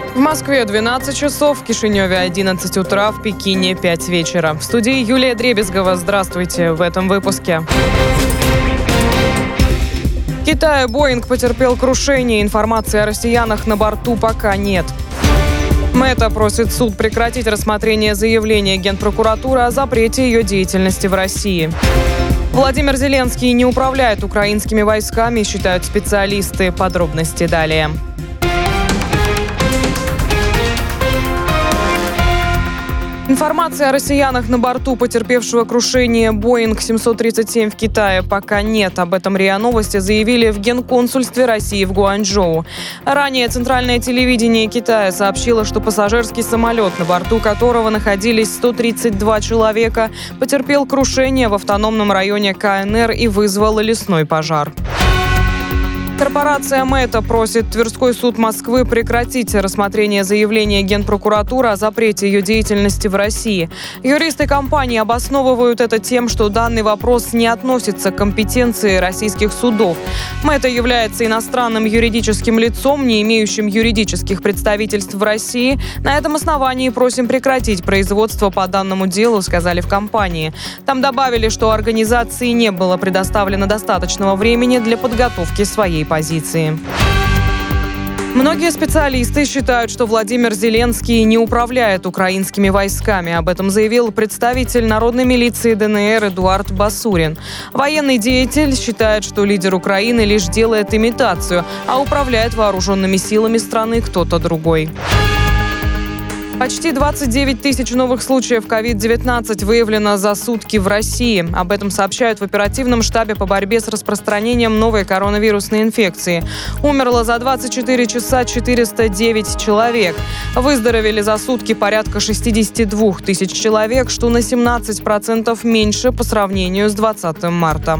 В Москве 12 часов, в Кишиневе 11 утра, в Пекине 5 вечера. В студии Юлия Дребезгова. Здравствуйте в этом выпуске. В Китае Боинг потерпел крушение. Информации о россиянах на борту пока нет. Мэта просит суд прекратить рассмотрение заявления Генпрокуратуры о запрете ее деятельности в России. Владимир Зеленский не управляет украинскими войсками, считают специалисты. Подробности далее. Информации о россиянах на борту потерпевшего крушение Боинг 737 в Китае пока нет. Об этом РИА Новости заявили в Генконсульстве России в Гуанчжоу. Ранее центральное телевидение Китая сообщило, что пассажирский самолет, на борту которого находились 132 человека, потерпел крушение в автономном районе КНР и вызвал лесной пожар. Корпорация Мэта просит Тверской суд Москвы прекратить рассмотрение заявления Генпрокуратуры о запрете ее деятельности в России. Юристы компании обосновывают это тем, что данный вопрос не относится к компетенции российских судов. Мэта является иностранным юридическим лицом, не имеющим юридических представительств в России. На этом основании просим прекратить производство по данному делу, сказали в компании. Там добавили, что организации не было предоставлено достаточного времени для подготовки своей позиции. Многие специалисты считают, что Владимир Зеленский не управляет украинскими войсками. Об этом заявил представитель народной милиции ДНР Эдуард Басурин. Военный деятель считает, что лидер Украины лишь делает имитацию, а управляет вооруженными силами страны кто-то другой. Почти 29 тысяч новых случаев COVID-19 выявлено за сутки в России. Об этом сообщают в оперативном штабе по борьбе с распространением новой коронавирусной инфекции. Умерло за 24 часа 409 человек. Выздоровели за сутки порядка 62 тысяч человек, что на 17% меньше по сравнению с 20 марта.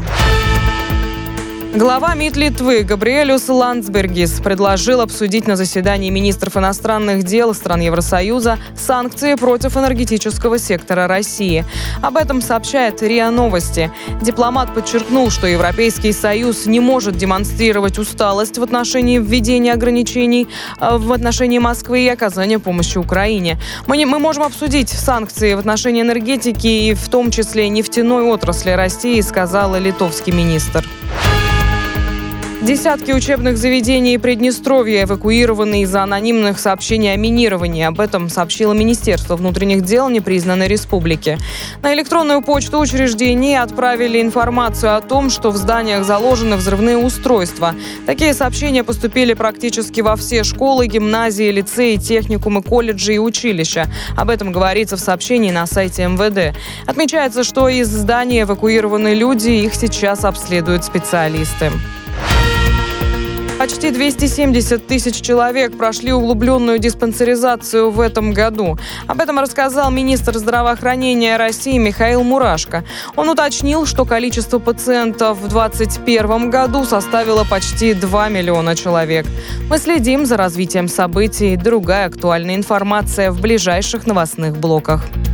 Глава МИД Литвы Габриэлюс Ландсбергис предложил обсудить на заседании министров иностранных дел стран Евросоюза санкции против энергетического сектора России. Об этом сообщает РИА Новости. Дипломат подчеркнул, что Европейский Союз не может демонстрировать усталость в отношении введения ограничений в отношении Москвы и оказания помощи Украине. Мы можем обсудить санкции в отношении энергетики и в том числе нефтяной отрасли России, сказал литовский министр. Десятки учебных заведений Приднестровья эвакуированы из-за анонимных сообщений о минировании. Об этом сообщило Министерство внутренних дел непризнанной республики. На электронную почту учреждений отправили информацию о том, что в зданиях заложены взрывные устройства. Такие сообщения поступили практически во все школы, гимназии, лицеи, техникумы, колледжи и училища. Об этом говорится в сообщении на сайте МВД. Отмечается, что из зданий эвакуированы люди, их сейчас обследуют специалисты. Почти 270 тысяч человек прошли углубленную диспансеризацию в этом году. Об этом рассказал министр здравоохранения России Михаил Мурашко. Он уточнил, что количество пациентов в 2021 году составило почти 2 миллиона человек. Мы следим за развитием событий. Другая актуальная информация в ближайших новостных блоках.